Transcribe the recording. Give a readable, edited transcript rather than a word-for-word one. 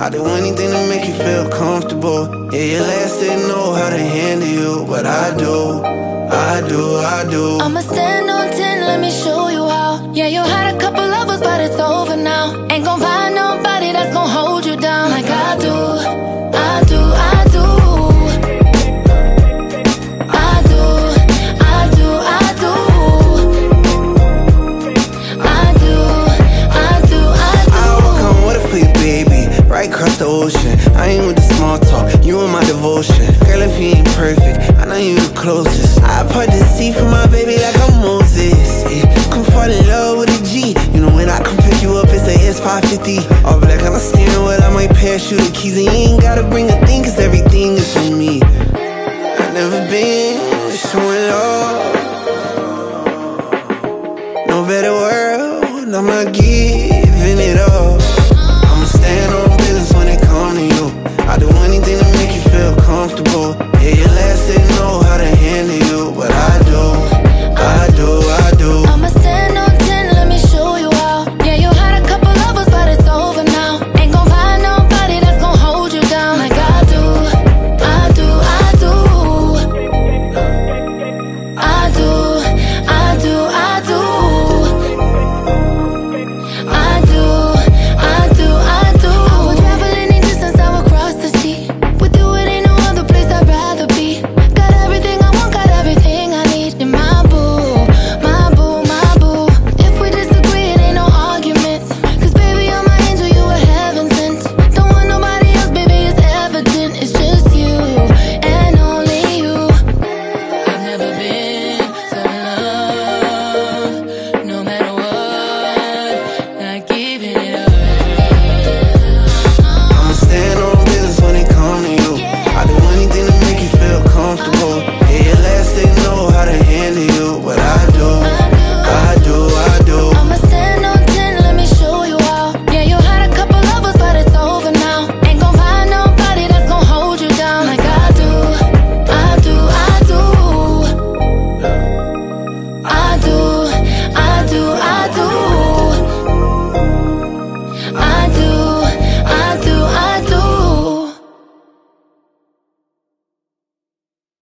I do anything to make you feel comfortable. Yeah, your last didn't know how to handle you, but I do. I'ma stand on 10, let me show you how. Yeah, you had a couple lovers, but it's over now. Ain't gon' find nobody that's gon' hold you down like I do. I do. Right across the ocean, I ain't with the small talk, you in my devotion. Girl, if you ain't perfect, I know you the closest. I part the sea for my baby like I'm Moses, yeah. Come fall in love with a G. You know when I come pick you up, it's a S550. All black on the steering wheel, I might parachute the keys. And you ain't gotta bring a thing, cause everything is for me. I've never been showing love. No better world, I'm not giving it up. I'ma stand on business when it come to you. I do anything to make you feel comfortable. Yeah, your last didn't know how to handle you, but I do. I'ma stand on 10, let me show you how. Yeah, you had a couple lovers, but it's over now. Ain't gon' find nobody that's gon' hold you down like I do. It's just you.